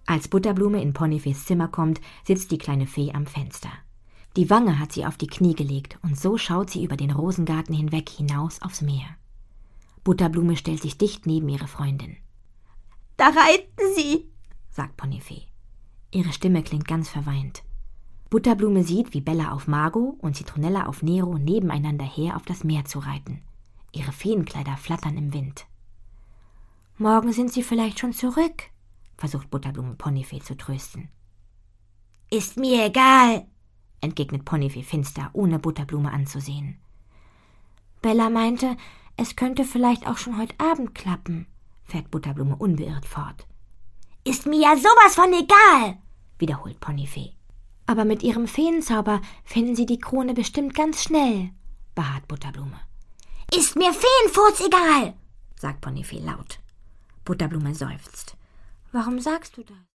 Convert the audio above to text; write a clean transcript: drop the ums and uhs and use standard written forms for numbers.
Als Butterblume in Ponifees Zimmer kommt, sitzt die kleine Fee am Fenster. Die Wange hat sie auf die Knie gelegt und so schaut sie über den Rosengarten hinweg hinaus aufs Meer. Butterblume stellt sich dicht neben ihre Freundin. »Da reiten sie«, sagt Ponifee. Ihre Stimme klingt ganz verweint. Butterblume sieht, wie Bella auf Margot und Zitronella auf Nero nebeneinander her auf das Meer zu reiten. Ihre Feenkleider flattern im Wind. »Morgen sind sie vielleicht schon zurück«, versucht Butterblume Ponifee zu trösten. »Ist mir egal«, entgegnet Ponifee finster, ohne Butterblume anzusehen. »Bella meinte, es könnte vielleicht auch schon heute Abend klappen«, fährt Butterblume unbeirrt fort. »Ist mir ja sowas von egal«, wiederholt Ponifee. »Aber mit ihrem Feenzauber finden sie die Krone bestimmt ganz schnell«, beharrt Butterblume. »Ist mir Feenfurz egal«, sagt Ponifee laut. Butterblume seufzt. »Warum sagst du das?«